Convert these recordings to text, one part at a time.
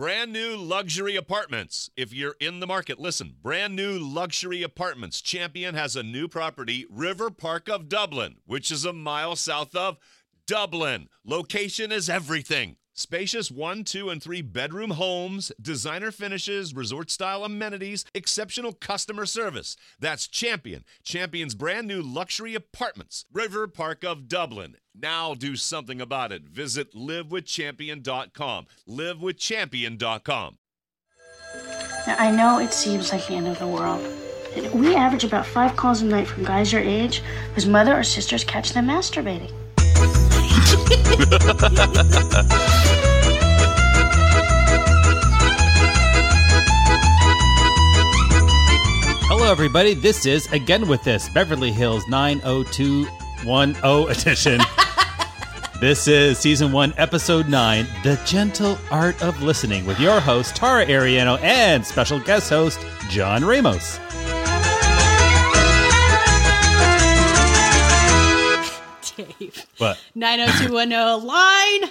Brand new luxury apartments. If you're in the market, listen. Brand new luxury apartments. Champion has a new property, River Park of Dublin, which is a mile south of Dublin. Location is everything. Spacious 1, 2, and 3 bedroom homes, designer finishes, resort-style amenities, exceptional customer service. That's Champion. Champion's brand new luxury apartments. River Park of Dublin. Now do something about it. Visit livewithchampion.com. Livewithchampion.com. Now, I know it seems like the end of the world. We average about 5 calls a night from guys your age whose mother or sisters catch them masturbating. Hello, everybody. This is Again With This, Beverly Hills 90210 edition. This is Season 1, Episode 9, The Gentle Art of Listening, with your host, Tara Ariano, and special guest host, John Ramos. Dave. What? 90210 line.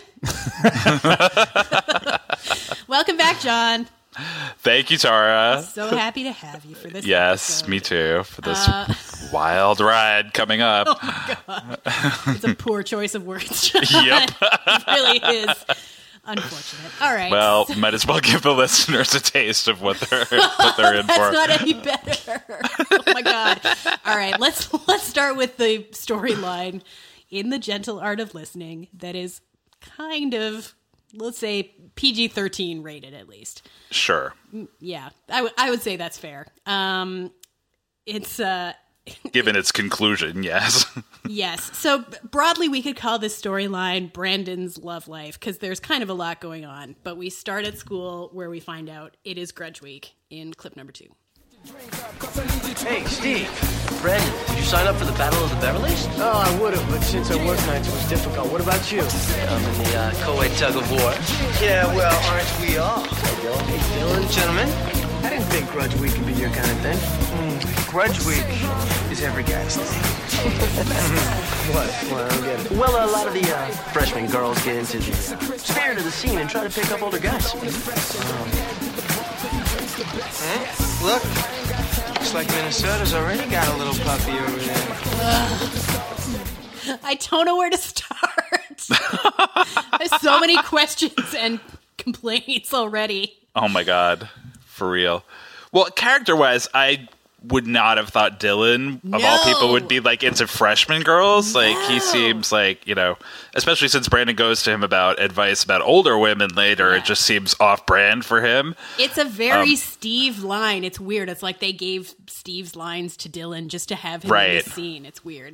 Welcome back, John. Thank you, Tara. So happy to have you for this Yes, episode. me too, for this wild ride coming up. Oh, my God. It's a poor choice of words, John. Yep. It really is. Unfortunate. All right. Well, might as well give the listeners a taste of what they're in for. That's not any better. Oh, my God. All right, let's start with the storyline in The Gentle Art of Listening that is kind of, let's say, PG-13 rated, at least. Sure. Yeah, I would say that's fair. It's Given its conclusion, yes. yes. So broadly, we could call this storyline Brandon's love life because there's kind of a lot going on. But we start at school where we find out it is Grudge Week in clip number 2. Hey, Steve. Brandon, did you sign up for the Battle of the Beverlys? Oh, I would have, but since I work nights, it was difficult. What about you? I'm in the co-ed tug-of-war. Yeah, well, aren't we all? Hey, Dylan, Gentlemen, I didn't think Grudge Week could be your kind of thing. Grudge Week is every guy's thing. What? Well, I don't get it. well, a lot of the freshman girls get into the spirit of the scene and try to pick up older guys. Look, looks like Minnesota's already got a little puppy over there. I don't know where to start. There's so many questions and complaints already. Oh my God. For real. Well, character-wise, I would not have thought Dylan, of all people, would be like into freshman girls. Like, he seems like, you know, especially since Brandon goes to him about advice about older women later, it just seems off-brand for him. It's a very Steve line. It's weird. It's like they gave Steve's lines to Dylan just to have him in the scene. It's weird.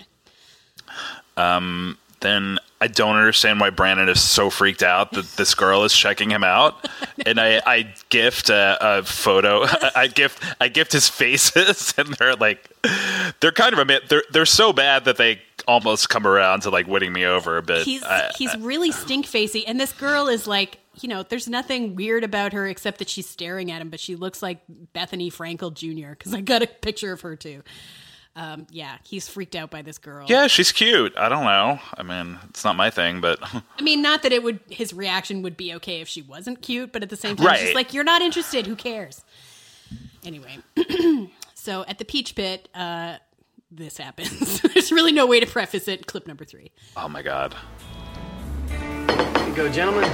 Then I don't understand why Brandon is so freaked out that this girl is checking him out. And I gift a photo. I gift his faces, and they're kind of they're so bad that they almost come around to like winning me over. But he's really stink facey, and this girl is like, you know, there's nothing weird about her except that she's staring at him, but she looks like Bethany Frankel Jr. because I got a picture of her too. Yeah, he's freaked out by this girl. Yeah, she's cute. I don't know. I mean, it's not my thing, but I mean, not that his reaction would be okay if she wasn't cute, but at the same time, she's like, you're not interested. Who cares? Anyway, so at the Peach Pit, this happens. There's really no way to preface it. Clip number 3. Oh my God. Here you go, gentlemen.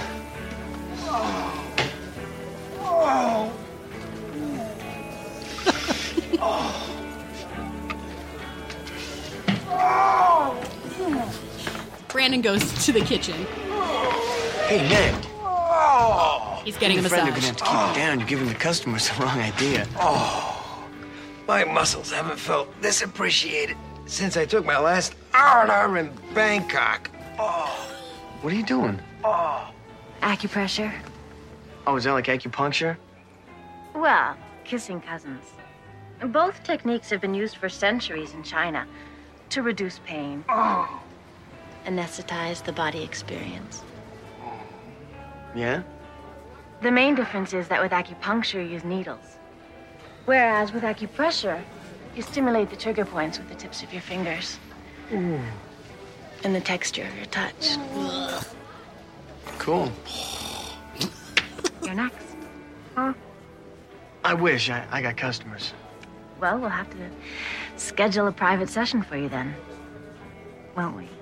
Brandon goes to the kitchen. Hey, Ned. He's getting a Your friend, massage. you're gonna have to keep it down. You're giving the customers the wrong idea. My muscles haven't felt this appreciated since I took my last R&R in Bangkok. What are you doing? Acupressure? Oh, is that like acupuncture? Well, kissing cousins. Both techniques have been used for centuries in China to reduce pain. Anesthetize the body experience. Yeah? The main difference is that with acupuncture, you use needles. Whereas with acupressure, you stimulate the trigger points with the tips of your fingers. And the texture of your touch. Cool. You're next. Huh? I wish. I got customers. Well, we'll have to schedule a private session for you then, won't we?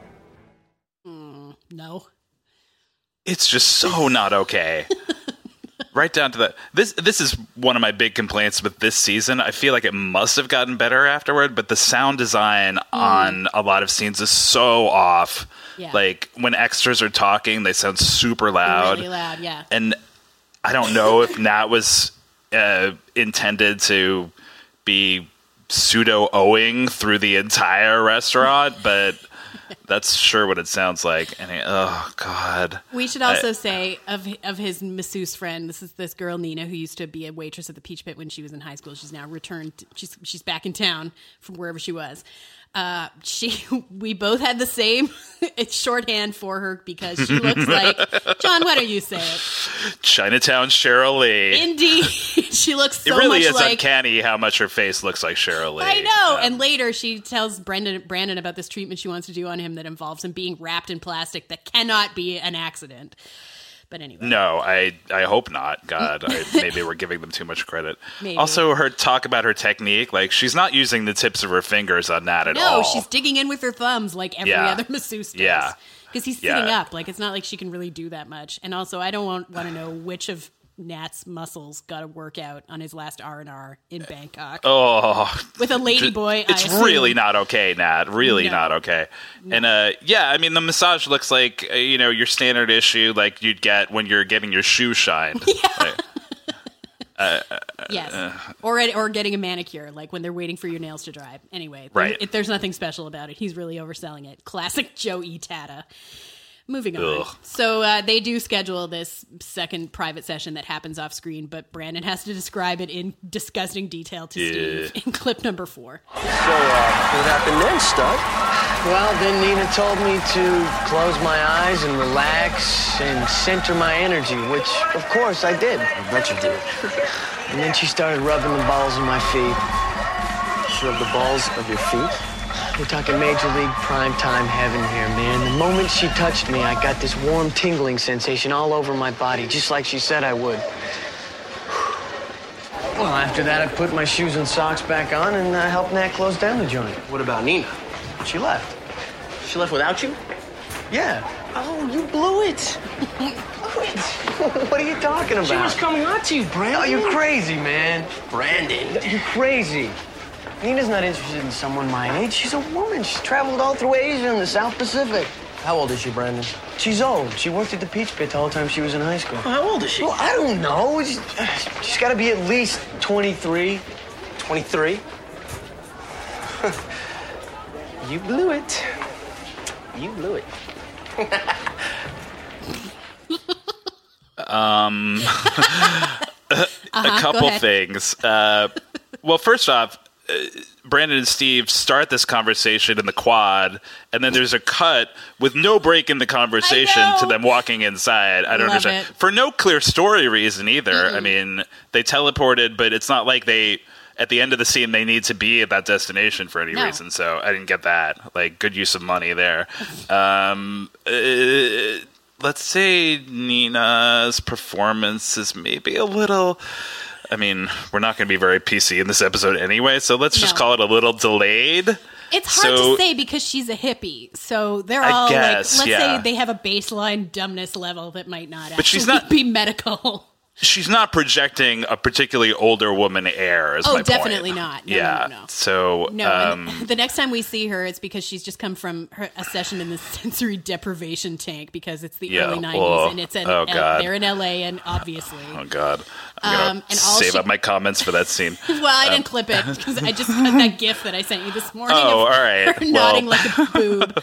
No. It's just so not okay. Right down to that. This is one of my big complaints with this season. I feel like it must have gotten better afterward, but the sound design on a lot of scenes is so off. Yeah. Like when extras are talking, they sound super loud. Really loud, yeah. And I don't know if Nat was intended to be pseudo-owing through the entire restaurant, but that's sure what it sounds like. And oh God. We should also say of his masseuse friend, this is this girl Nina who used to be a waitress at the Peach Pit when she was in high school. She's now returned. She's back in town from wherever she was. We both had the same shorthand for her because she looks like John. Why don't you say it? Chinatown Cheryl Lee. Indeed, she looks so it really much is like. Uncanny how much her face looks like Cheryl Lee. I know. And later she tells Brandon about this treatment she wants to do on him that involves him being wrapped in plastic that cannot be an accident. But anyway. No, I hope not. God, maybe we're giving them too much credit. Maybe. Also, her talk about her technique, like she's not using the tips of her fingers on that at all. No, she's digging in with her thumbs like every other masseuse does. Yeah. Because he's sitting up. Like, it's not like she can really do that much. And also, I don't want to know which of Nat's muscles got to work out on his last R&R in Bangkok. Oh. With a ladyboy, It's really not okay, Nat. Really not okay. No. And, I mean, the massage looks like, your standard issue like you'd get when you're getting your shoe shined. Yeah. Yes. Or getting a manicure, like when they're waiting for your nails to dry. Anyway, right. There's nothing special about it. He's really overselling it. Classic Joe E. Tata. Moving on. Ugh. So they do schedule this second private session that happens off screen, but Brandon has to describe it in disgusting detail to Steve in clip number 4. So, what happened then, Stud? Well, then Nina told me to close my eyes and relax and center my energy, which, of course, I did. I bet you did. And then she started rubbing the balls of my feet. She rubbed the balls of your feet? We're talking Major League primetime heaven here, man. The moment she touched me, I got this warm, tingling sensation all over my body, just like she said I would. Well, after that, I put my shoes and socks back on and helped Nat close down the joint. What about Nina? She left. She left without you? Yeah. Oh, you blew it. What are you talking about? She was coming on to you, Brandon. Oh, you're crazy, man. Brandon. You're crazy. Nina's not interested in someone my age. She's a woman. She's traveled all through Asia and the South Pacific. How old is she, Brandon? She's old. She worked at the Peach Pit the whole time she was in high school. How old is she? Well, I don't know. She's got to be at least 23. 23? You blew it. You blew it. A couple things. Well, first off, Brandon and Steve start this conversation in the quad, and then there's a cut with no break in the conversation to them walking inside. I don't understand. For no clear story reason either. Mm-mm. I mean, they teleported, but it's not like at the end of the scene, they need to be at that destination for any reason. So I didn't get that. Like, good use of money there. Let's say Nina's performance is maybe a little... I mean, we're not going to be very PC in this episode anyway, so let's just call it a little delayed. It's hard to say because she's a hippie, so they're all let's say they have a baseline dumbness level that might not be medical. She's not projecting a particularly older woman air. Is my point. Definitely not. No. So the next time we see her, it's because she's just come from a session in the sensory deprivation tank because it's the early 90s and it's they're in LA and obviously. Oh God, I'm gonna save up my comments for that scene. Well, I didn't clip it because I just cut that GIF that I sent you this morning. Oh, all right. Her nodding like a boob.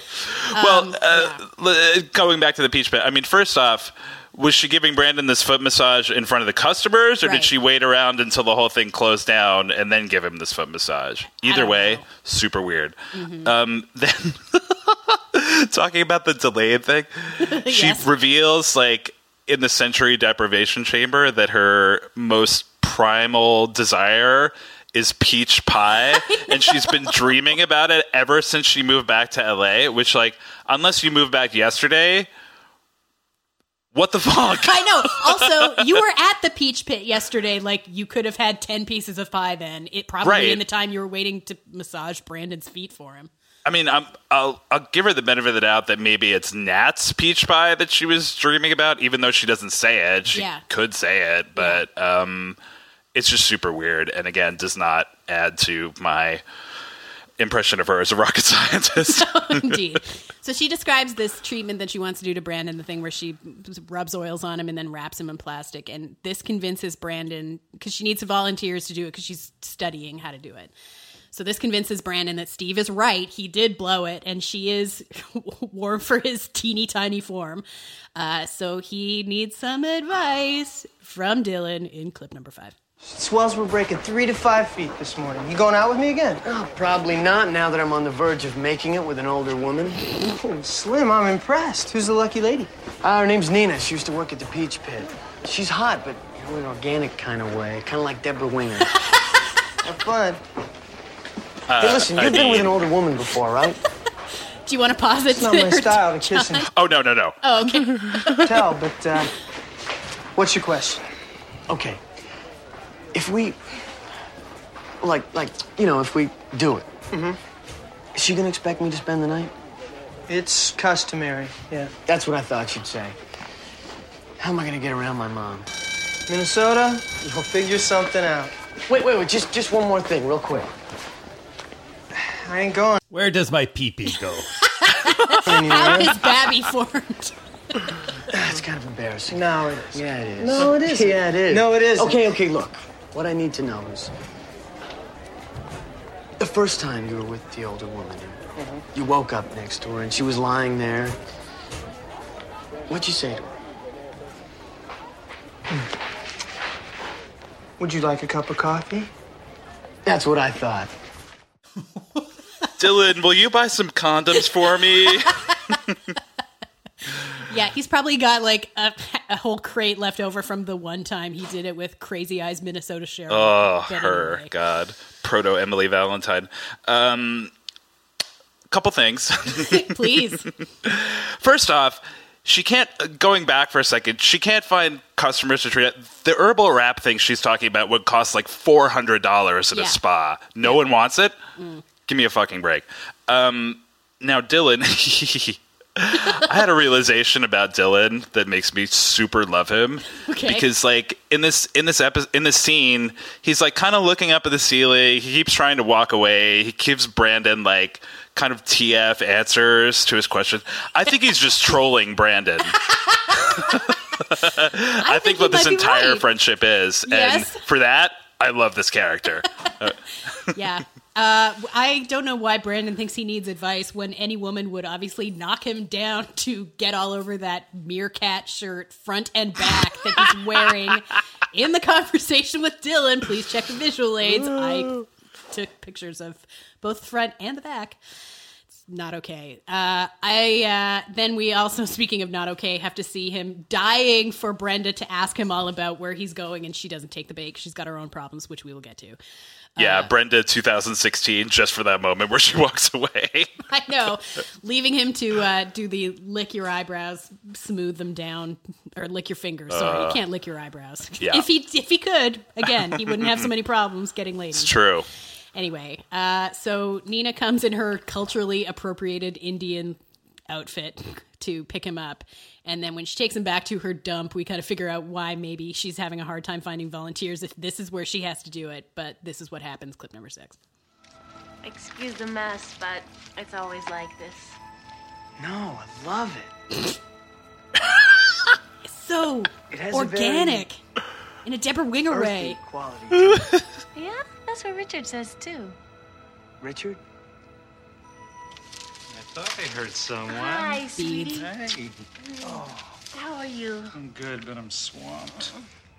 Going back to the Peach Pit. I mean, first off. Was she giving Brandon this foot massage in front of the customers, or did she wait around until the whole thing closed down and then give him this foot massage? Either way, super weird. Mm-hmm. Then, talking about the delayed thing, she reveals, like, in the sensory deprivation chamber that her most primal desire is peach pie, and she's been dreaming about it ever since she moved back to LA, which, like, unless you moved back yesterday... What the fuck? I know. Also, you were at the Peach Pit yesterday. Like, you could have had 10 pieces of pie then. It probably in the time you were waiting to massage Brandon's feet for him. I mean, I'll give her the benefit of the doubt that maybe it's Nat's peach pie that she was dreaming about, even though she doesn't say it. She could say it, but it's just super weird. And again, does not add to my impression of her as a rocket scientist. Indeed. So she describes this treatment that she wants to do to Brandon, the thing where she rubs oils on him and then wraps him in plastic. And this convinces Brandon, because she needs volunteers to do it because she's studying how to do it. So this convinces Brandon that Steve is right. He did blow it, and she is warm for his teeny tiny form. So he needs some advice from Dylan in clip number 5. Swells were breaking 3 to 5 feet this morning. You going out with me again? Oh, probably not now that I'm on the verge of making it with an older woman. Oh, Slim, I'm impressed. Who's the lucky lady? Her name's Nina. She used to work at the Peach Pit. She's hot, but in an organic kind of way. Kind of like Deborah Winger. Have fun. Hey, listen, you've been with an older woman before, right? Do you want to pause it? It's not my style to kiss and... Oh, no. Oh, okay. Tell, but, what's your question? Okay. If we... if we do it. Mm-hmm. Is she gonna expect me to spend the night? It's customary, yeah. That's what I thought you'd say. How am I gonna get around my mom? Minnesota, you'll figure something out. Wait. Just one more thing, real quick. I ain't going. Where does my pee-pee go? How is Babby formed? It's kind of embarrassing. No, it is. Yeah, it is. No, it isn't. Yeah, it is. No, it isn't. Okay, look. What I need to know is... The first time you were with the older woman, you woke up next to her and she was lying there. What'd you say to her? Would you like a cup of coffee? That's what I thought. Dylan, will you buy some condoms for me? Yeah, he's probably got like a whole crate left over from the one time he did it with Crazy Eyes Minnesota Sheriff. Oh, her. God. Proto Emily Valentine. Couple things. Please. First off, she can't, going back for a second, she can't find customers to treat it. The herbal wrap thing she's talking about would cost like $400 at a spa. No one wants it? Give me a fucking break. Now, Dylan, I had a realization about Dylan that makes me super love him. Okay. Because, like, in this scene, he's like kind of looking up at the ceiling. He keeps trying to walk away. He gives Brandon like kind of TF answers to his questions. I think he's just trolling Brandon. I think what this entire friendship is, and for that, I love this character. Yeah. I don't know why Brandon thinks he needs advice when any woman would obviously knock him down to get all over that meerkat shirt front and back that he's wearing in the conversation with Dylan. Please check the visual aids. I took pictures of both the front and the back. It's not okay. Then we also, speaking of not okay, have to see him dying for Brenda to ask him all about where he's going, and she doesn't take the bait. She's got her own problems, which we will get to. Yeah, Brenda 2016, just for that moment where she walks away. I know. Leaving him to do the lick your eyebrows, smooth them down, or lick your fingers. Sorry, you can't lick your eyebrows. Yeah. If he could, again, he wouldn't have so many problems getting ladies. It's true. Anyway, so Nina comes in her culturally appropriated Indian outfit to pick him up. And then when she takes him back to her dump, we kind of figure out why maybe she's having a hard time finding volunteers if this is where she has to do it. But this is what happens, clip number 6. Excuse the mess, but it's always like this. No, I love it. It's so It has organic a in a Deborah Winger very way. earthy quality to it. Yeah, that's what Richard says too. Richard? I thought I heard someone. Hi, sweetie. Hey. How are you? I'm good, but I'm swamped.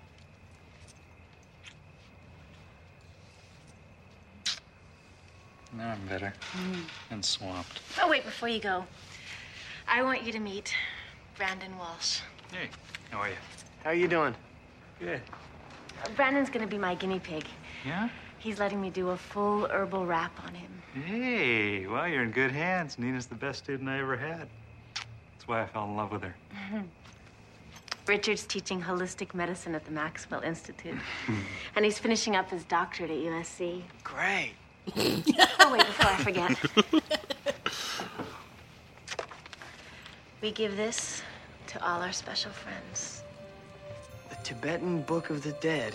Now I'm better. And swamped. Oh, wait, before you go, I want you to meet Brandon Walsh. Hey, how are you? How are you doing? Good. Brandon's gonna be my guinea pig. Yeah? He's letting me do a full herbal wrap on him. Hey, well, you're in good hands. Nina's the best student I ever had. That's why I fell in love with her. Richard's teaching holistic medicine at the Maxwell Institute. And he's finishing up his doctorate at USC. Great. Oh, wait, before I forget. We give this to all our special friends. The Tibetan Book of the Dead.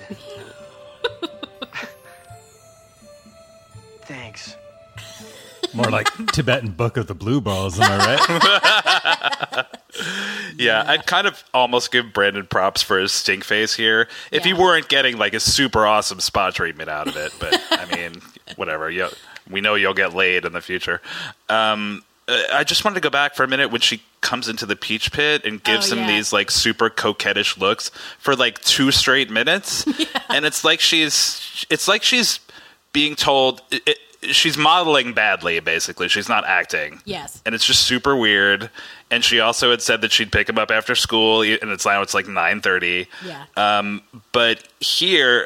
Thanks. More like Tibetan Book of the Blue Balls, am I right? Yeah, I'd kind of almost give Brandon props for his stink face here if he weren't getting like a super awesome spa treatment out of it. But I mean, whatever. We know you'll get laid in the future. I just wanted to go back for a minute when she comes into the peach pit and gives him these like super coquettish looks for like 2 straight minutes, and it's like she's being told. She's modeling badly, basically. She's not acting. Yes. And it's just super weird. And she also had said that she'd pick him up after school, and it's like 9:30. Yeah. But here,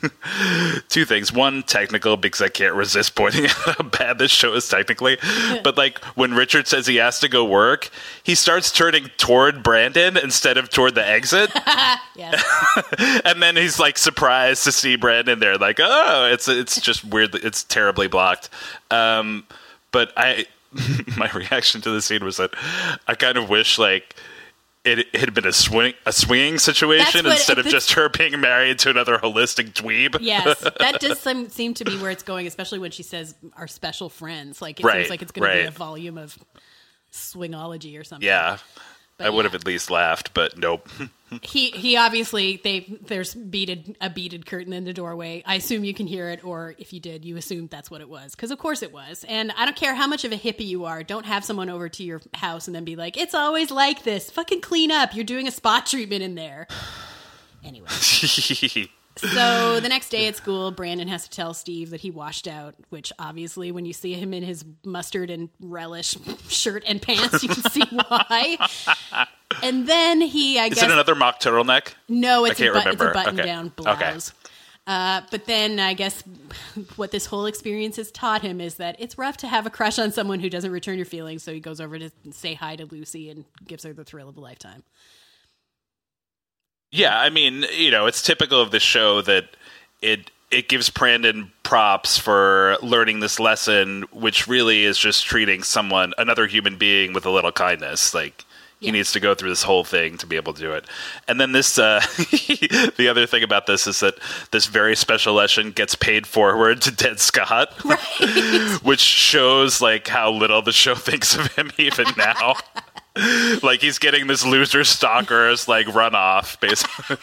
2 things. One, technical, because I can't resist pointing out how bad this show is technically. But like when Richard says he has to go work, he starts turning toward Brandon instead of toward the exit. Yes. And then he's like surprised to see Brandon there. Like, oh, it's just weird. It's terribly blocked. But my reaction to the scene was that I kind of wish like it had been a swinging situation instead of just her being married to another holistic dweeb. Yes, that does seem to be where it's going, especially when she says our special friends. Like it seems like it's going to be a volume of swingology or something. Yeah. But I would have at least laughed, but nope. He obviously there's a beaded curtain in the doorway. I assume you can hear it, or if you did, you assumed that's what it was, because of course it was. And I don't care how much of a hippie you are, don't have someone over to your house and then be like, "It's always like this. Fucking clean up. You're doing a spot treatment in there." Anyway. So the next day at school, Brandon has to tell Steve that he washed out, which obviously when you see him in his mustard and relish shirt and pants, you can see why. And then he, I guess... Is it another mock turtleneck? No, it's a remember. button-down blouse. Okay. But then I guess what this whole experience has taught him is that it's rough to have a crush on someone who doesn't return your feelings, so he goes over to say hi to Lucy and gives her the thrill of a lifetime. Yeah, I mean, it's typical of the show that it gives Brandon props for learning this lesson, which really is just treating another human being with a little kindness. Like, he needs to go through this whole thing to be able to do it. And then this, the other thing about this is that this very special lesson gets paid forward to Dead Scott, right. Which shows like how little the show thinks of him even now. Like he's getting this loser stalker's like runoff, basically.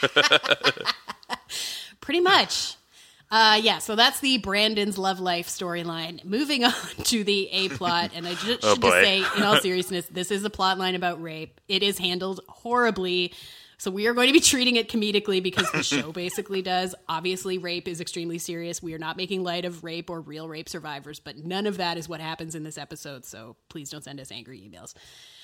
Pretty much. So that's the Brandon's love life storyline. Moving on to the A plot, and I should just say, in all seriousness, this is a plot line about rape. It is handled horribly. So we are going to be treating it comedically because the show basically does. Obviously, rape is extremely serious. We are not making light of rape or real rape survivors, but none of that is what happens in this episode. So please don't send us angry emails.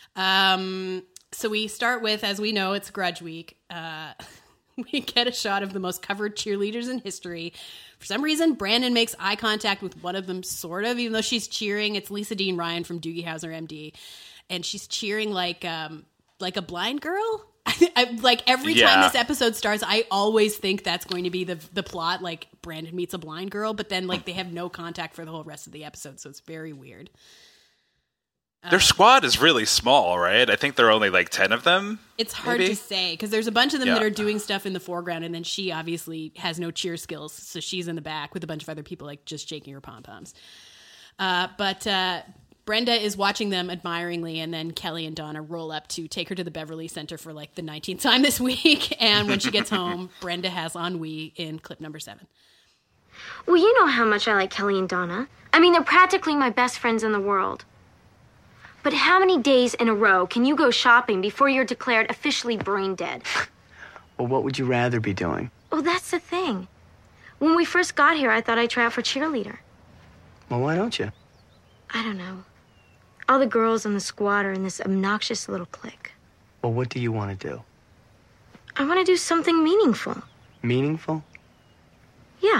So we start with, as we know, it's Grudge Week. We get a shot of the most covered cheerleaders in history. For some reason, Brandon makes eye contact with one of them, sort of, even though she's cheering. It's Lisa Dean Ryan from Doogie Howser, MD. And she's cheering like a blind girl. Like every time this episode starts, I always think that's going to be the plot, like Brandon meets a blind girl, but then like they have no contact for the whole rest of the episode. So it's very weird. Their squad is really small, right? I think there are only like 10 of them. It's hard to say because there's a bunch of them that are doing stuff in the foreground, and then she obviously has no cheer skills, so she's in the back with a bunch of other people like just shaking her pom-poms. But Brenda is watching them admiringly, and then Kelly and Donna roll up to take her to the Beverly Center for like the 19th time this week. And when she gets home, Brenda has ennui in clip number 7. Well, you know how much I like Kelly and Donna. I mean, they're practically my best friends in the world. But how many days in a row can you go shopping before you're declared officially brain dead? Well, what would you rather be doing? Oh, that's the thing. When we first got here, I thought I'd try out for cheerleader. Well, why don't you? I don't know. All the girls in the squad are in this obnoxious little clique. Well, what do you want to do? I want to do something meaningful. Meaningful? Yeah.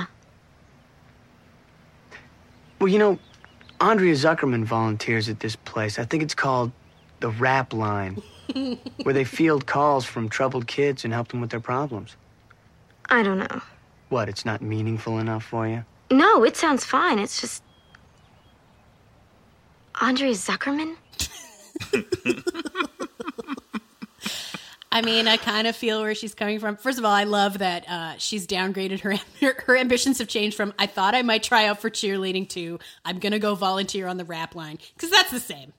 Well, you know, Andrea Zuckerman volunteers at this place. I think it's called the Rap Line. where they field calls from troubled kids and help them with their problems. I don't know. What, it's not meaningful enough for you? No, it sounds fine. It's just... Andrea Zuckerman? I mean, I kind of feel where she's coming from. First of all, I love that she's downgraded her ambitions have changed from, I thought I might try out for cheerleading to, I'm going to go volunteer on the rap line. Because that's the same.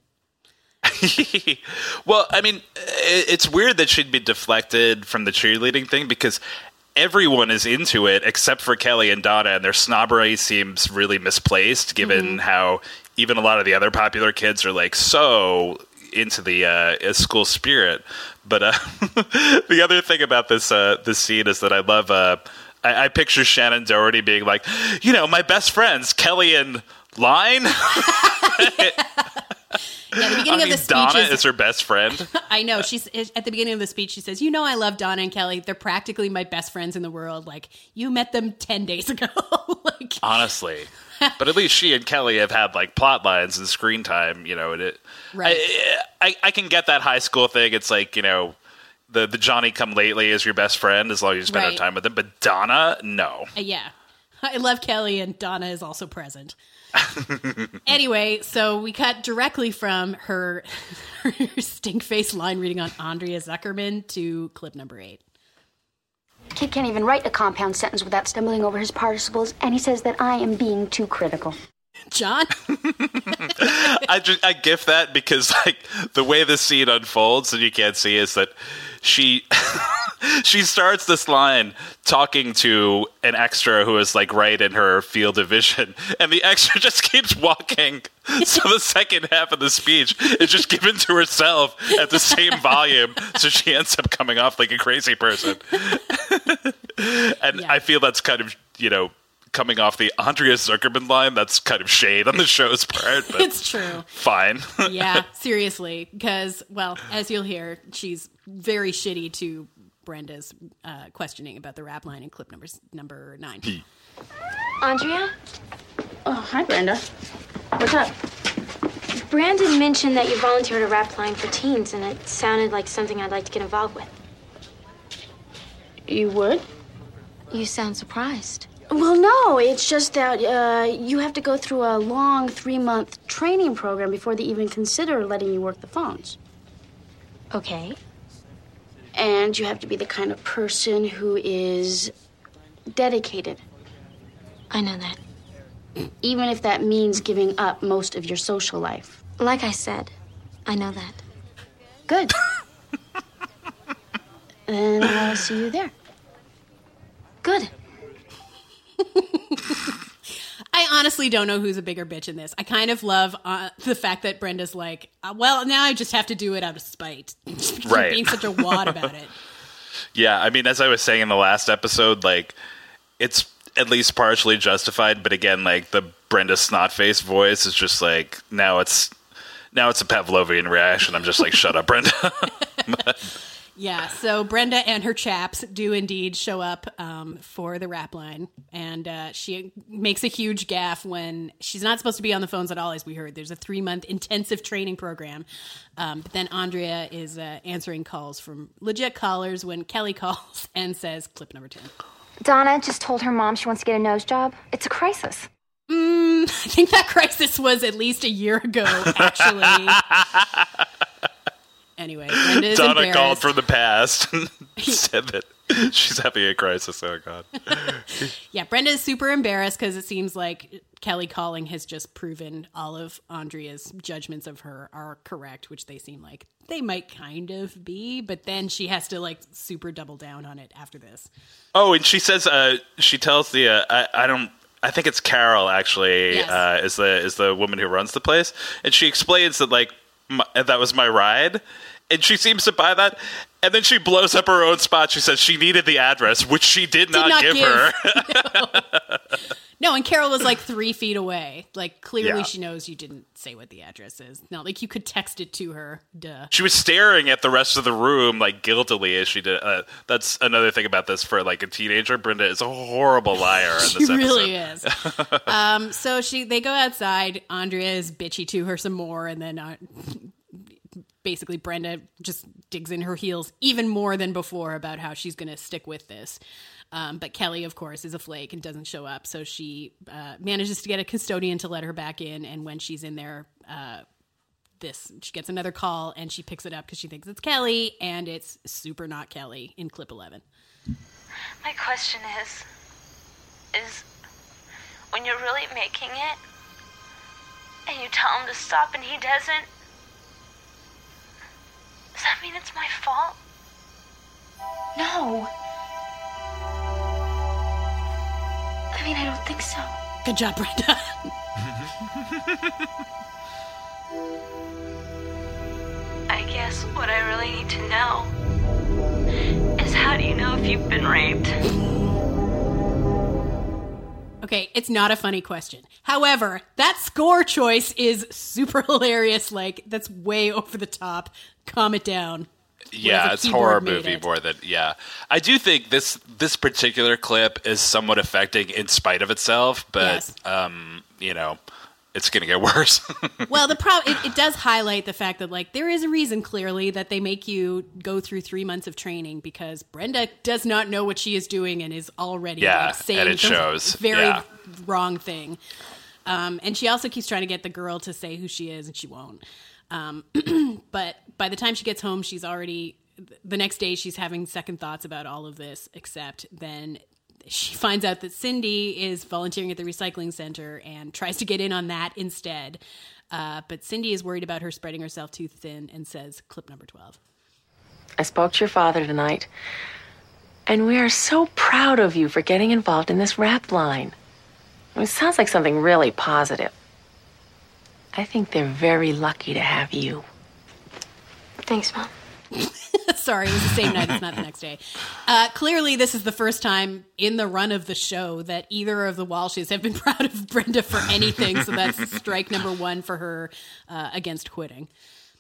Well, I mean, it's weird that she'd be deflected from the cheerleading thing because everyone is into it except for Kelly and Donna, and their snobbery seems really misplaced given how even a lot of the other popular kids are like so into the school spirit. But the other thing about this scene is that I love I picture Shannon Doherty being like, you know, my best friends Kelly and Line. Yeah, the beginning of the speech Donna is her best friend. I know. She's at the beginning of the speech. She says, "You know, I love Donna and Kelly. They're practically my best friends in the world. Like, you met them 10 days ago." Like, honestly, but at least she and Kelly have had like plot lines and screen time. You know, and it. Right. I can get that high school thing. It's like, you know, the Johnny come lately is your best friend as long as you spend time with him. But Donna, no. Yeah, I love Kelly, and Donna is also present. Anyway, so we cut directly from her stink face line reading on Andrea Zuckerman to clip number 8. Kid can't even write a compound sentence without stumbling over his participles, and he says that I am being too critical. John? I gif that because like the way this scene unfolds and you can't see is that she starts this line talking to an extra who is like right in her field of vision, and the extra just keeps walking. So the second half of the speech is just given to herself at the same volume, so she ends up coming off like a crazy person. And I feel that's kind of, you know, coming off the Andrea Zuckerman line, that's kind of shade on the show's part. But it's true. Fine. Yeah, seriously. Because, well, as you'll hear, she's very shitty to Brenda's questioning about the rap line in clip number 9. Andrea? Oh, hi, Brenda. What's up? Brandon mentioned that you volunteered a rap line for teens, and it sounded like something I'd like to get involved with. You would? You sound surprised. Well, no, it's just that you have to go through a long 3-month training program before they even consider letting you work the phones. Okay. And you have to be the kind of person who is dedicated. I know that. Even if that means giving up most of your social life. Like I said, I know that. Good. Then I'll see you there. Good. I honestly don't know who's a bigger bitch in this. I kind of love the fact that Brenda's like, well, now I just have to do it out of spite. Right. Being such a wad about it. Yeah, I mean, as I was saying in the last episode, like, it's at least partially justified, but again, like, the Brenda snot-face voice is just like, now it's a Pavlovian reaction. I'm just like, shut up, Brenda. Yeah, so Brenda and her chaps do indeed show up for the rap line, and she makes a huge gaffe when she's not supposed to be on the phones at all, as we heard. There's a 3-month intensive training program, but then Andrea is answering calls from legit callers when Kelly calls and says, clip number 10. Donna just told her mom she wants to get a nose job. It's a crisis. I think that crisis was at least a year ago, actually. Anyway, Brenda is Donna embarrassed. called from the past and said that she's having a crisis. Oh, God. Yeah, Brenda is super embarrassed because it seems like Kelly calling has just proven all of Andrea's judgments of her are correct, which they seem like they might kind of be, but then she has to like super double down on it after this. Oh, and she says, she tells the, I think it's Carol actually, yes. is the woman who runs the place. And she explains that like, that was my ride. And she seems to buy that. And then she blows up her own spot. She says she needed the address, which she did not give her. No, and Carol was like 3 feet away. Like, clearly she knows you didn't say what the address is. Not like you could text it to her. Duh. She was staring at the rest of the room, like, guiltily as she did. That's another thing about this for, like, a teenager. Brenda is a horrible liar in this episode. She really is. So they go outside. Andrea is bitchy to her some more, and then basically Brenda just digs in her heels even more than before about how she's going to stick with this. But Kelly, of course, is a flake and doesn't show up. So she manages to get a custodian to let her back in. And when she's in there, she gets another call and she picks it up because she thinks it's Kelly, and it's super not Kelly in clip 11. My question is when you're really making it and you tell him to stop and he doesn't, does that mean it's my fault? No. I mean, I don't think so. Good job, Brenda. I guess what I really need to know is, how do you know if you've been raped? Okay, it's not a funny question. However, that score choice is super hilarious. Like, that's way over the top. Calm it down. Yeah, it's horror movie more than, yeah. I do think this particular clip is somewhat affecting in spite of itself, but, yes. It's going to get worse. Well, the problem, it does highlight the fact that, like, there is a reason clearly that they make you go through 3 months of training, because Brenda does not know what she is doing and is already saying and it shows. Very wrong thing. And she also keeps trying to get the girl to say who she is, and she won't. But by the time she gets home, the next day she's having second thoughts about all of this, except then she finds out that Cindy is volunteering at the recycling center and tries to get in on that instead. But Cindy is worried about her spreading herself too thin and says, clip number 12. I spoke to your father tonight, and we are so proud of you for getting involved in this rap line. It sounds like something really positive. I think they're very lucky to have you. Thanks, Mom. Sorry, it was the same night. It's not the next day. Clearly, this is the first time in the run of the show that either of the Walshes have been proud of Brenda for anything. So that's strike number 1 for her against quitting.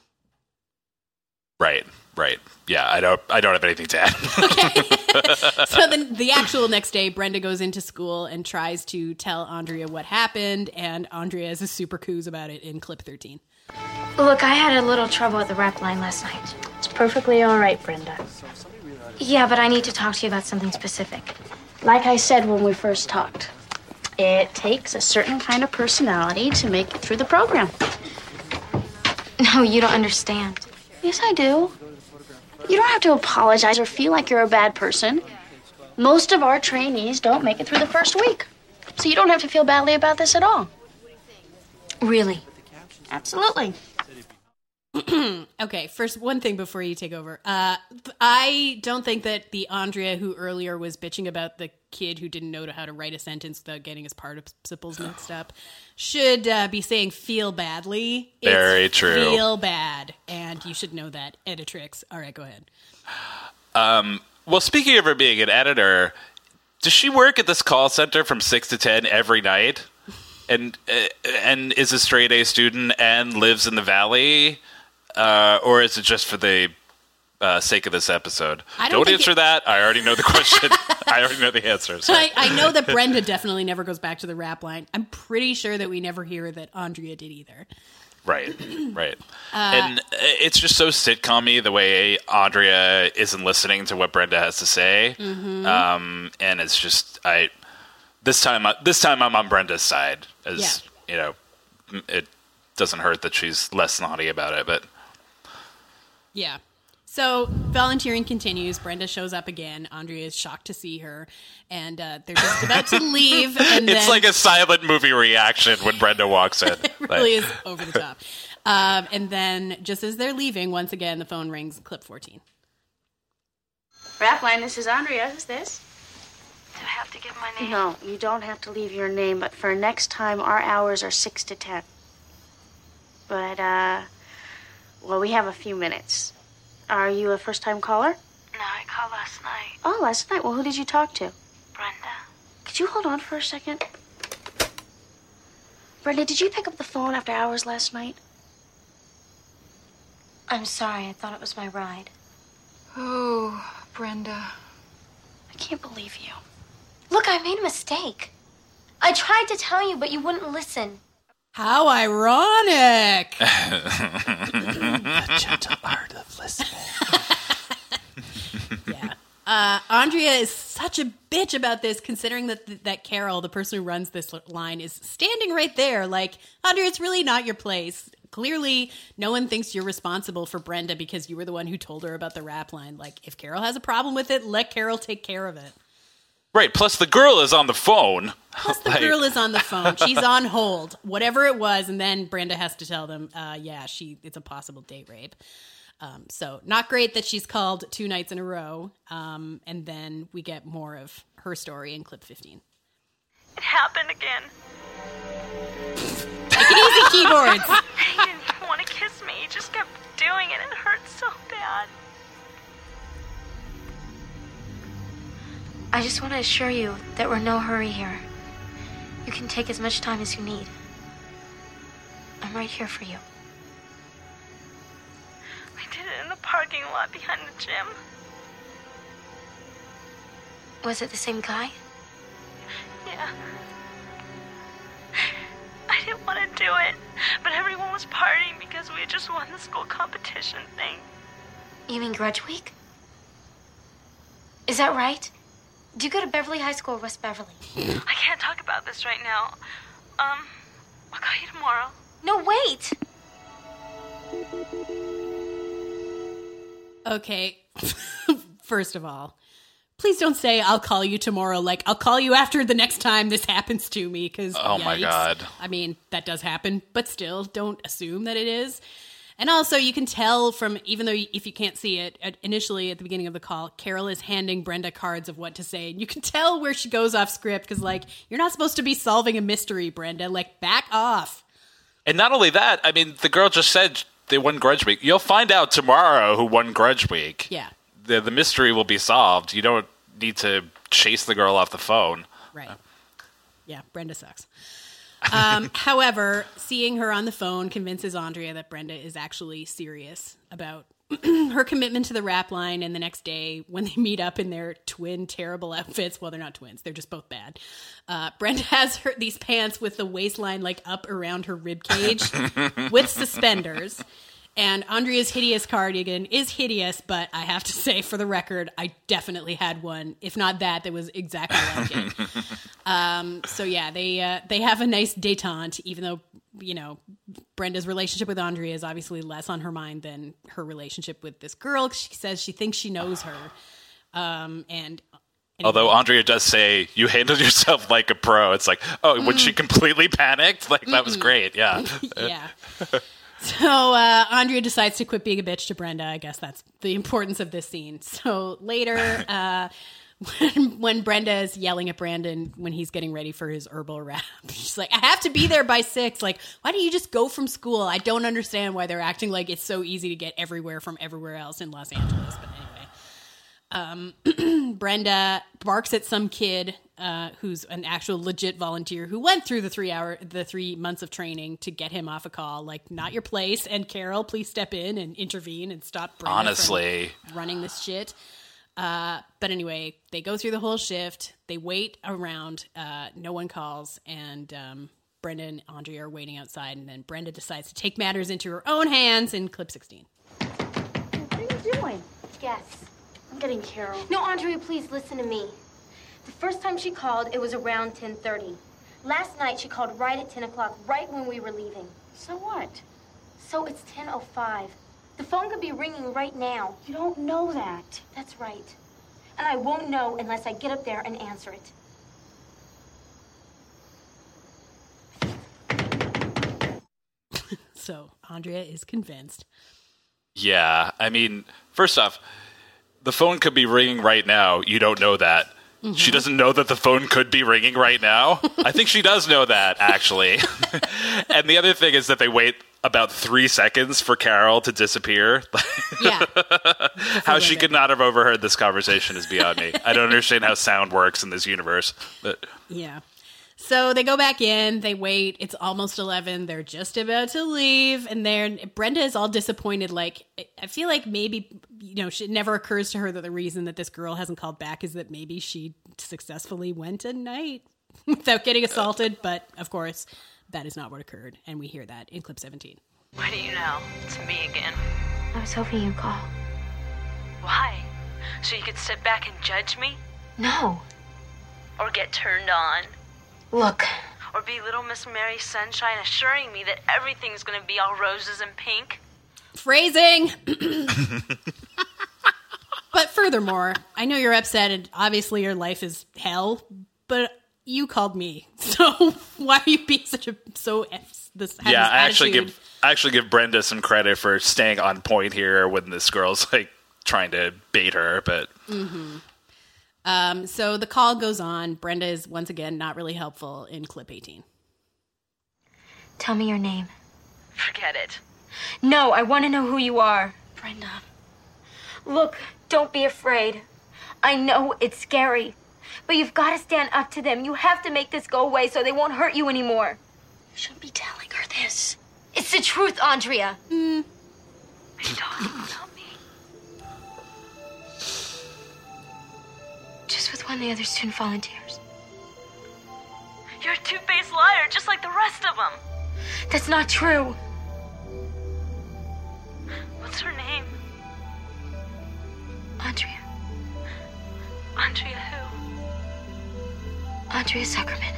Right. Yeah, I don't have anything to add. Okay. So then the actual next day, Brenda goes into school and tries to tell Andrea what happened, and Andrea is a super coos about it in clip 13. Look, I had a little trouble at the rep line last night. It's perfectly all right, Brenda. Yeah, but I need to talk to you about something specific. Like I said when we first talked, it takes a certain kind of personality to make it through the program. No, you don't understand. Yes, I do. You don't have to apologize or feel like you're a bad person. Most of our trainees don't make it through the first week. So you don't have to feel badly about this at all. Really? Absolutely. Okay, first, one thing before you take over. I don't think that the Andrea who earlier was bitching about the kid who didn't know how to write a sentence without getting his participles mixed up should be saying feel badly. Very true. Feel bad, and you should know that. Editrix. All right, go ahead. Well, speaking of her being an editor, does she work at this call center from 6 to 10 every night? And is a straight A student and lives in the Valley? Or is it just for the sake of this episode? Don't answer that. I already know the question. I already know the answer. So. I know that Brenda definitely never goes back to the rap line. I'm pretty sure that we never hear that Andrea did either. Right. And it's just so sitcom-y the way Andrea isn't listening to what Brenda has to say. Mm-hmm. And it's just, this time I'm on Brenda's side. It doesn't hurt that she's less naughty about it, but... Yeah. So volunteering continues. Brenda shows up again. Andrea is shocked to see her, and they're just about to leave. And it's like a silent movie reaction when Brenda walks in. It really is over the top. And then, just as they're leaving, once again the phone rings. Clip 14. Rap line. This is Andrea. Who's this? Do I have to give my name? No, you don't have to leave your name. But for next time, our hours are 6 to 10. But well, we have a few minutes. Are you a first-time caller? No, I called last night. Oh, last night. Well, who did you talk to? Brenda. Could you hold on for a second? Brenda, did you pick up the phone after hours last night? I'm sorry. I thought it was my ride. Oh, Brenda. I can't believe you. Look, I made a mistake. I tried to tell you, but you wouldn't listen. How ironic. The gentle art of listening. Andrea is such a bitch about this, considering that Carol, the person who runs this line, is standing right there. Like, Andrea, it's really not your place. Clearly, no one thinks you're responsible for Brenda because you were the one who told her about the rap line. Like, if Carol has a problem with it, let Carol take care of it. Right. Plus, the girl is on the phone. Girl is on the phone. She's on hold. Whatever it was, and then Brenda has to tell them, it's a possible date rape. So not great that she's called 2 nights in a row. And then we get more of her story in clip 15. It happened again. Take it easy, keyboards. He didn't even want to kiss me. He just kept doing it. It hurt so bad. I just want to assure you that we're in no hurry here. You can take as much time as you need. I'm right here for you. We did it in the parking lot behind the gym. Was it the same guy? Yeah. I didn't want to do it, but everyone was partying because we had just won the school competition thing. You mean Grudge Week? Is that right? Do you go to Beverly High School or West Beverly? I can't talk about this right now. I'll call you tomorrow. No, wait! Okay. First of all, please don't say I'll call you tomorrow. Like, I'll call you after the next time this happens to me. Because my God. I mean, that does happen. But still, don't assume that it is. And also, you can tell from, even though if you can't see it, initially at the beginning of the call, Carol is handing Brenda cards of what to say. And you can tell where she goes off script because, like, you're not supposed to be solving a mystery, Brenda. Like, back off. And not only that, I mean, the girl just said they won Grudge Week. You'll find out tomorrow who won Grudge Week. Yeah. The mystery will be solved. You don't need to chase the girl off the phone. Right. Yeah, Brenda sucks. However, seeing her on the phone convinces Andrea that Brenda is actually serious about her commitment to the rap line. And the next day, when they meet up in their twin terrible outfits, well, they're not twins, they're just both bad. Brenda has these pants with the waistline like up around her rib cage with suspenders. And Andrea's hideous cardigan is hideous, but I have to say, for the record, I definitely had one. If not that was exactly like it. So yeah, they have a nice détente, even though, you know, Brenda's relationship with Andrea is obviously less on her mind than her relationship with this girl. She says she thinks she knows her. And although Andrea does say, you handled yourself like a pro. It's like, when she completely panicked? Like, that was great, yeah. Yeah. So Andrea decides to quit being a bitch to Brenda. I guess that's the importance of this scene. So later, when Brenda is yelling at Brandon when he's getting ready for his herbal rap, she's like, I have to be there by 6. Like, why don't you just go from school? I don't understand why they're acting like it's so easy to get everywhere from everywhere else in Los Angeles. But anyway, Brenda barks at some kid who's an actual legit volunteer who went through the 3 months of training to get him off a call. Like, not your place. And Carol, please step in and intervene and stop Brenda from running this shit. But anyway, they go through the whole shift. They wait around. No one calls. And Brenda and Andrea are waiting outside. And then Brenda decides to take matters into her own hands in clip 16. What are you doing? Yes. I'm getting Carol. No, Andrea, please listen to me. The first time she called, it was around 10:30. Last night, she called right at 10 o'clock, right when we were leaving. So what? So it's 10:05. The phone could be ringing right now. You don't know that. That's right. And I won't know unless I get up there and answer it. So Andrea is convinced. Yeah, I mean, first off, the phone could be ringing right now. You don't know that. Mm-hmm. She doesn't know that the phone could be ringing right now. I think she does know that, actually. And the other thing is that they wait about 3 seconds for Carol to disappear. Yeah. How she could not have overheard this conversation is beyond me. I don't understand how sound works in this universe. But yeah. So they go back in, they wait, it's almost 11, they're just about to leave, and Brenda is all disappointed. Like, I feel like maybe, you know, it never occurs to her that the reason that this girl hasn't called back is that maybe she successfully went a night without getting assaulted, but of course, that is not what occurred, and we hear that in clip 17. Why do you know? It's me again. I was hoping you'd call. Why? So you could sit back and judge me? No. Or get turned on? Look. Or be little Miss Mary Sunshine assuring me that everything's gonna be all roses and pink? Phrasing! But furthermore, I know you're upset and obviously your life is hell, but you called me. So why are you being I actually give Brenda some credit for staying on point here when this girl's like trying to bait her, but so the call goes on. Brenda is once again not really helpful in clip 18. Tell me your name. Forget it. No, I want to know who you are. Brenda. Look, don't be afraid. I know it's scary, but you've got to stand up to them. You have to make this go away so they won't hurt you anymore. You shouldn't be telling her this. It's the truth, Andrea. Are you talking about me? Just with one of the other student volunteers. You're a two-faced liar, just like the rest of them. That's not true. What's her name? Andrea. Andrea who? Andrea Zuckerman.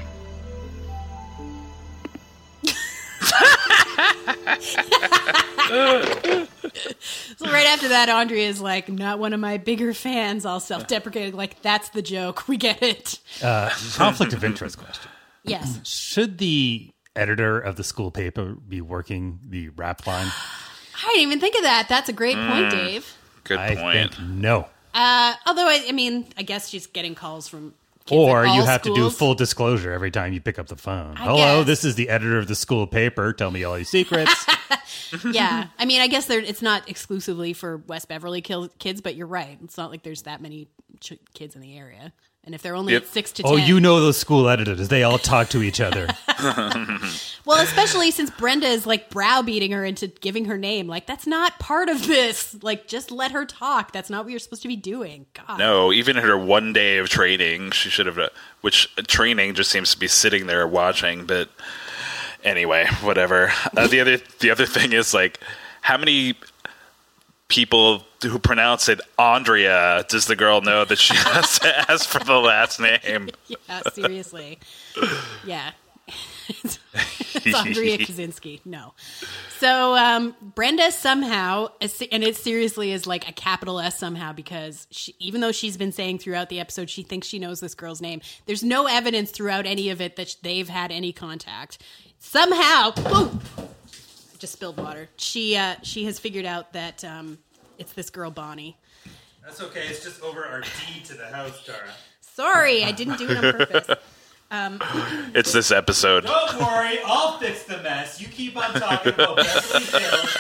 So right after that, Andrea is like, not one of my bigger fans, all self-deprecating, like, that's the joke. We get it. Conflict of interest question. Yes. Should the editor of the school paper be working the rap line? I didn't even think of that. That's a great point, Dave. Good point. I think no. Although, I guess she's getting calls from kids or at all you have schools. to do full disclosure every time you pick up the phone. I Hello, guess. this is the editor of the school paper. Tell me all your secrets. Yeah. I guess it's not exclusively for West Beverly kids, but you're right. It's not like there's that many kids in the area. And if they're only 6 to 10. Oh, you know those school editors. They all talk to each other. Well, especially since Brenda is like browbeating her into giving her name. Like, that's not part of this. Like, just let her talk. That's not what you're supposed to be doing. God. No, even in her one day of training, she should have, which training just seems to be sitting there watching. But anyway, whatever. The other thing is, like, how many people who pronounce it Andrea does the girl know that she has to ask for the last name? Yeah, seriously. Yeah. It's Andrea Kaczynski. No. So Brenda somehow, and it seriously is like a capital S somehow, because even though she's been saying throughout the episode she thinks she knows this girl's name, there's no evidence throughout any of it that they've had any contact. Somehow, I just spilled water. She has figured out that it's this girl Bonnie. That's okay. It's just over our D to the house, Tara. Sorry, I didn't do it on purpose. It's this episode. Don't worry, I'll fix the mess. You keep on talking about Beverly Hills.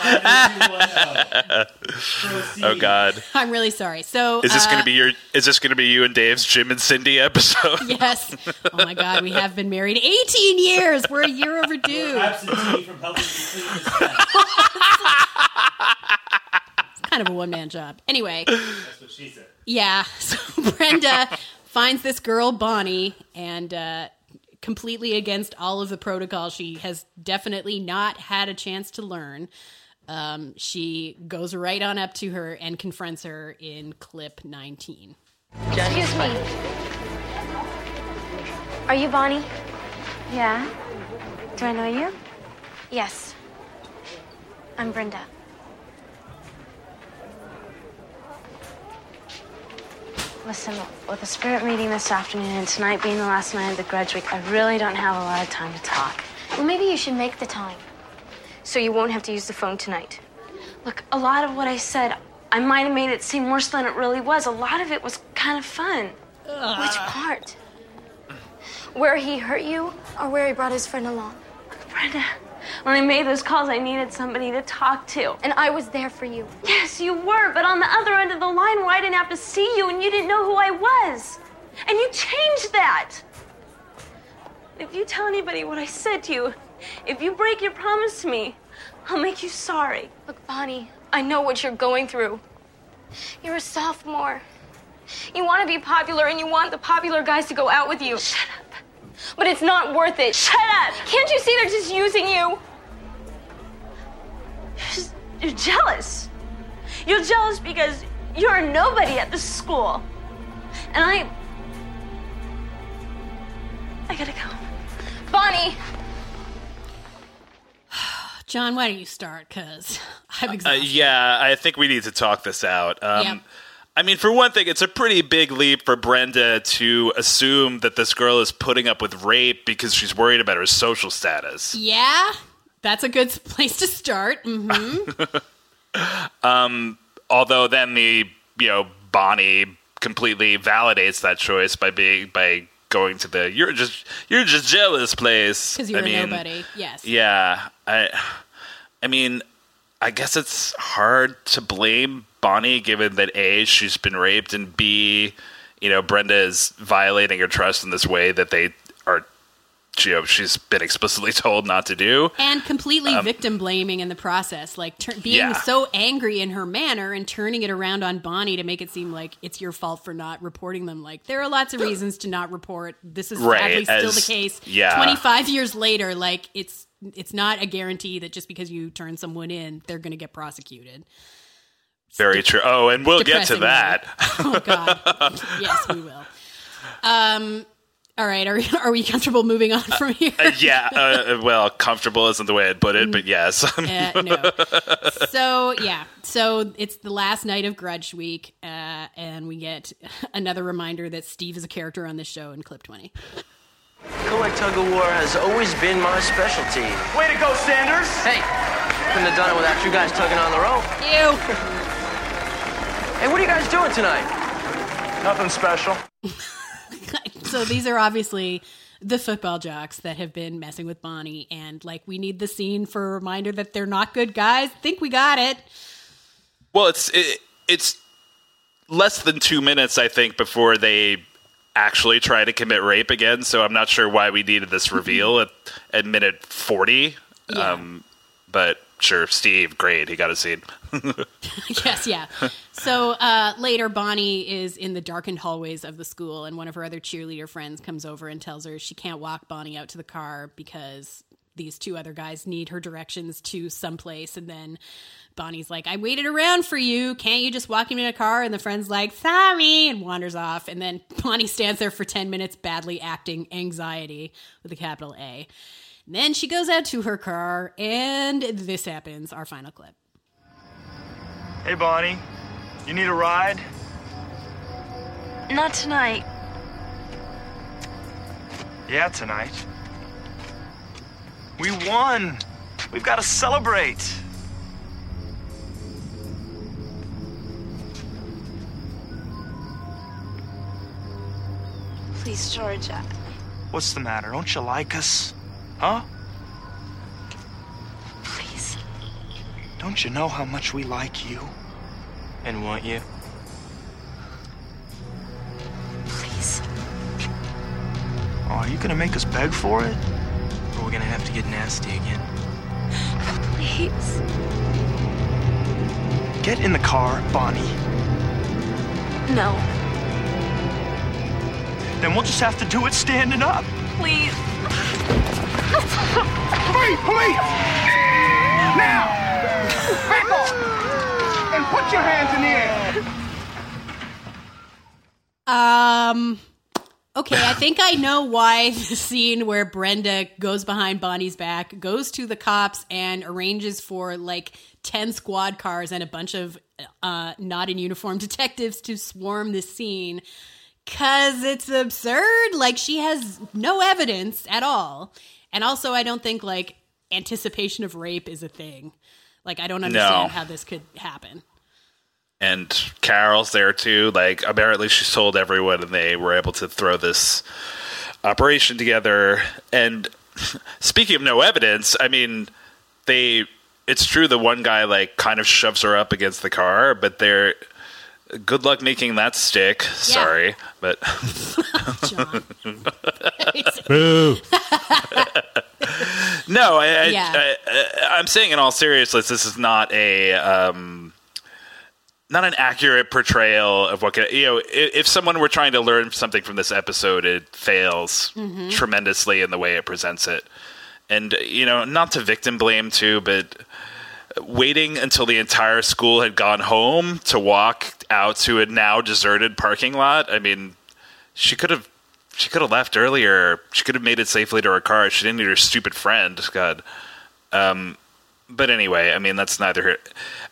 Oh God! I'm really sorry. So is this going to be you and Dave's Jim and Cindy episode? Yes. Oh my God, we have been married 18 years. We're a year overdue. Absentee from helping you clean this mess. It's kind of a one-man job. Anyway. That's what she said. Yeah. So Brenda finds this girl Bonnie, and completely against all of the protocol she has definitely not had a chance to learn, she goes right on up to her and confronts her in clip 19. Excuse me. Are you Bonnie? Yeah? Do I know you? Yes. I'm Brenda. Listen, with the spirit meeting this afternoon and tonight being the last night of the grudge week, I really don't have a lot of time to talk. Well, maybe you should make the time, so you won't have to use the phone tonight. Look, a lot of what I said, I might have made it seem worse than it really was. A lot of it was kind of fun. Which part? Where he hurt you, or where he brought his friend along? Brenda, when I made those calls, I needed somebody to talk to. And I was there for you. Yes, you were, but on the other end of the line where I didn't have to see you and you didn't know who I was. And you changed that. If you tell anybody what I said to you, if you break your promise to me, I'll make you sorry. Look, Bonnie, I know what you're going through. You're a sophomore. You want to be popular and you want the popular guys to go out with you. Shut up. But it's not worth it. Shut up! Can't you see they're just using you? You're jealous. You're jealous because you're a nobody at this school. And I gotta go. Bonnie! John, why don't you start? Because I'm exhausted. Yeah, I think we need to talk this out. Yep. I mean, for one thing, it's a pretty big leap for Brenda to assume that this girl is putting up with rape because she's worried about her social status. Yeah, that's a good place to start. Mm-hmm. Although then Bonnie completely validates that choice by going to the you're just jealous place because you're a nobody. Yes. Yeah. I mean, I guess it's hard to blame Bonnie given that A, she's been raped, and B, Brenda is violating her trust in this way that they are, she's been explicitly told not to do. And completely victim blaming in the process, like being so angry in her manner and turning it around on Bonnie to make it seem like it's your fault for not reporting them. Like, there are lots of reasons to not report. This is sadly still the case. Yeah. 25 years later, like, it's not a guarantee that just because you turn someone in, they're going to get prosecuted. Very true. Oh, and we'll get to that. Oh, God. Yes, we will. All right. Are we comfortable moving on from here? Well, comfortable isn't the way I'd put it, but yes. No. So it's the last night of Grudge Week, and we get another reminder that Steve is a character on this show in clip 20. Co-ed tug-of-war has always been my specialty. Way to go, Sanders! Hey, couldn't have done it without you guys tugging on the rope. You. Hey, what are you guys doing tonight? Nothing special. So these are obviously the football jocks that have been messing with Bonnie, and like we need the scene for a reminder that they're not good guys. Think we got it. Well, it's less than 2 minutes, I think, before they actually try to commit rape again. So I'm not sure why we needed this reveal at minute 40. Yeah. But sure, Steve, great, he got a scene. Yes, yeah. So later, Bonnie is in the darkened hallways of the school, and one of her other cheerleader friends comes over and tells her she can't walk Bonnie out to the car because these two other guys need her directions to someplace. And then Bonnie's like, I waited around for you. Can't you just walk him in a car? And the friend's like, sorry, and wanders off. And then Bonnie stands there for 10 minutes badly acting anxiety with a capital A. And then she goes out to her car, and this happens, our final clip. Hey, Bonnie. You need a ride? Not tonight. Yeah, tonight. We won! We've got to celebrate! Please, Georgia. What's the matter? Don't you like us? Huh? Please. Don't you know how much we like you? And want you? Please. Oh, are you gonna make us beg for it? Or we're gonna have to get nasty again. Please. Get in the car, Bonnie. No. Then we'll just have to do it standing up. Please. Hey, police! Now! Back off! And put your hands in the air! Okay, I think I know why the scene where Brenda goes behind Bonnie's back, goes to the cops, and arranges for like 10 squad cars and a bunch of not in uniform detectives to swarm this scene. 'Cause it's absurd. Like, she has no evidence at all. And also, I don't think, like, anticipation of rape is a thing. Like, I don't understand how this could happen. And Carol's there, too. Like, apparently she's told everyone, and they were able to throw this operation together. And speaking of no evidence, I mean, it's true the one guy, like, kind of shoves her up against the car, but they're... Good luck making that stick. Yeah. Sorry, but John. Boo. No, I'm saying in all seriousness, this is not a not an accurate portrayal of what if someone were trying to learn something from this episode, it fails tremendously in the way it presents it. And, not to victim blame too, but waiting until the entire school had gone home to walk out to a now deserted parking lot. I mean, she could have left earlier. She could have made it safely to her car. She didn't need her stupid friend. God. But anyway, I mean, that's neither here.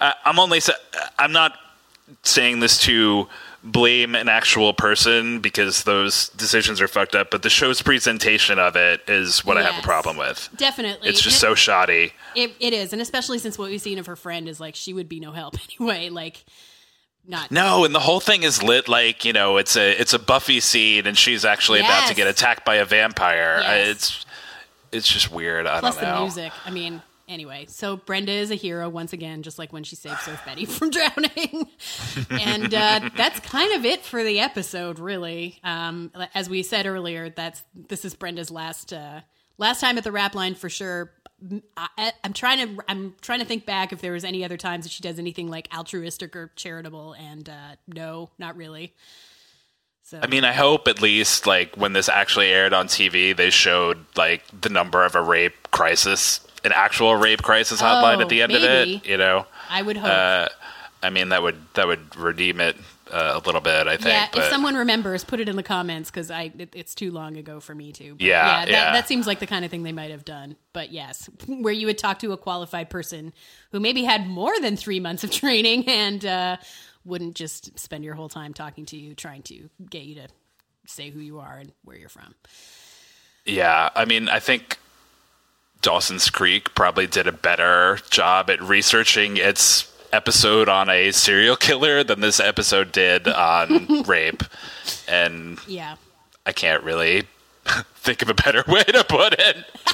I'm not saying this to blame an actual person because those decisions are fucked up, but the show's presentation of it is what I have a problem with. Definitely. It's just so shoddy. It is, and especially since what we've seen of her friend is like she would be no help anyway. Like, not no, and the whole thing is lit like it's a Buffy scene, and she's actually about to get attacked by a vampire. Yes. It's just weird. I Plus don't know. The music. I mean. Anyway, so Brenda is a hero once again, just like when she saved Surf Betty from drowning. And that's kind of it for the episode, really. As we said earlier, this is Brenda's last time at the rap line for sure. I'm trying to think back if there was any other times that she does anything like altruistic or charitable, and no, not really. So. I mean, I hope at least like when this actually aired on TV, they showed like the number of a rape crisis. An actual rape crisis hotline at the end of it, I would hope. I mean, that would redeem it a little bit, I think. Yeah, if someone remembers, put it in the comments because it's too long ago for me to. But yeah. That seems like the kind of thing they might have done. But yes, where you would talk to a qualified person who maybe had more than 3 months of training and wouldn't just spend your whole time talking to you, trying to get you to say who you are and where you're from. Yeah, I mean, I think Dawson's Creek probably did a better job at researching its episode on a serial killer than this episode did on rape. And yeah, I can't really think of a better way to put it.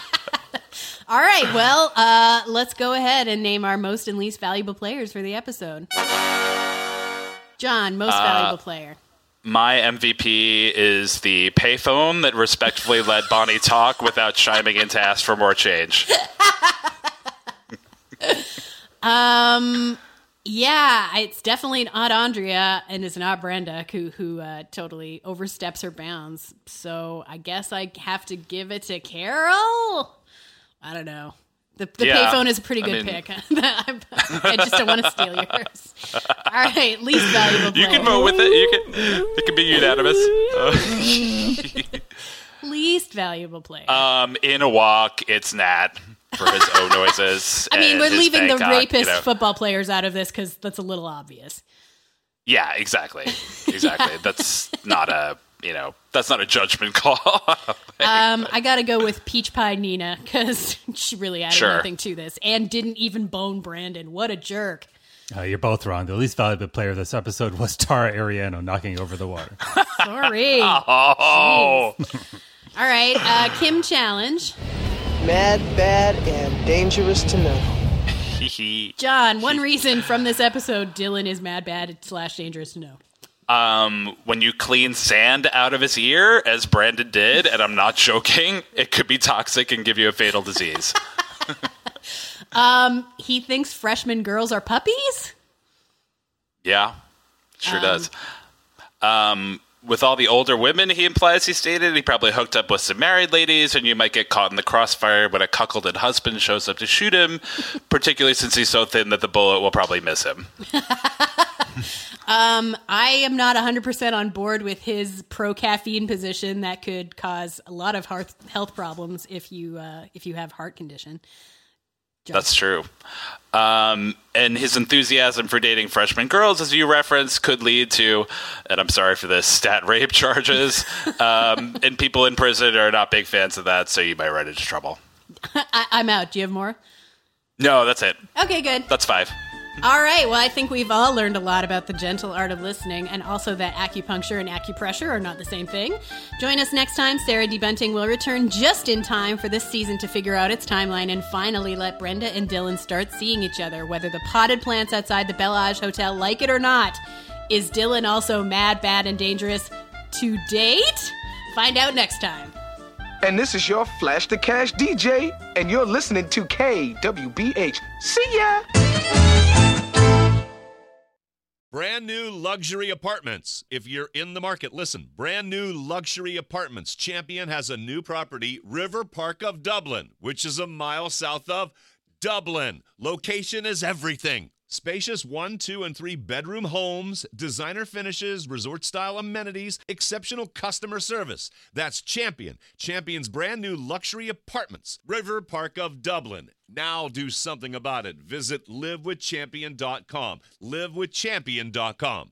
All right, well, let's go ahead and name our most and least valuable players for the episode. John, most valuable player. My MVP is the payphone that respectfully let Bonnie talk without chiming in to ask for more change. Yeah, it's definitely not Andrea, and it's not Brenda, who totally oversteps her bounds. So I guess I have to give it to Carol. I don't know. The payphone is a pretty good pick. I just don't want to steal yours. All right, least valuable player. You can vote with it. It can be unanimous. Least valuable player. In a walk, it's Nat for his own noises. I mean, we're leaving the Bangkok, rapist football players out of this because that's a little obvious. Yeah, exactly. That's not a judgment call. I gotta go with Peach Pie Nina because she really added nothing to this and didn't even bone Brandon. What a jerk. You're both wrong. The least valuable player of this episode was Tara Ariano knocking over the water. Sorry. Oh. All right, Kim challenge. Mad, bad, and dangerous to know. John, one reason from this episode Dylan is mad, bad, / dangerous to know. When you clean sand out of his ear, as Brandon did, and I'm not joking, it could be toxic and give you a fatal disease. He thinks freshman girls are puppies? Yeah, sure does. With all the older women he implies he stated, he probably hooked up with some married ladies, and you might get caught in the crossfire when a cuckolded husband shows up to shoot him, particularly since he's so thin that the bullet will probably miss him. I am not 100% on board with his pro-caffeine position that could cause a lot of health problems if you have heart condition. That's true. And his enthusiasm for dating freshman girls, as you referenced, could lead to, and I'm sorry for this, stat rape charges. And people in prison are not big fans of that, so you might run into trouble. I'm out. Do you have more? No, that's it. Okay, good. That's 5. All right. Well, I think we've all learned a lot about the gentle art of listening, and also that acupuncture and acupressure are not the same thing. Join us next time. Sarah D. Bunting will return just in time for this season to figure out its timeline and finally let Brenda and Dylan start seeing each other, whether the potted plants outside the Bellage Hotel like it or not. Is Dylan also mad, bad, and dangerous to date? Find out next time. And this is your Flash the Cash DJ, and you're listening to KWBH. See ya! Brand new luxury apartments. If you're in the market, listen. Brand new luxury apartments. Champion has a new property, River Park of Dublin, which is a mile south of Dublin. Location is everything. Spacious 1, 2, and 3 bedroom homes, designer finishes, resort-style amenities, exceptional customer service. That's Champion. Champion's brand new luxury apartments, River Park of Dublin. Now do something about it. Visit livewithchampion.com. livewithchampion.com.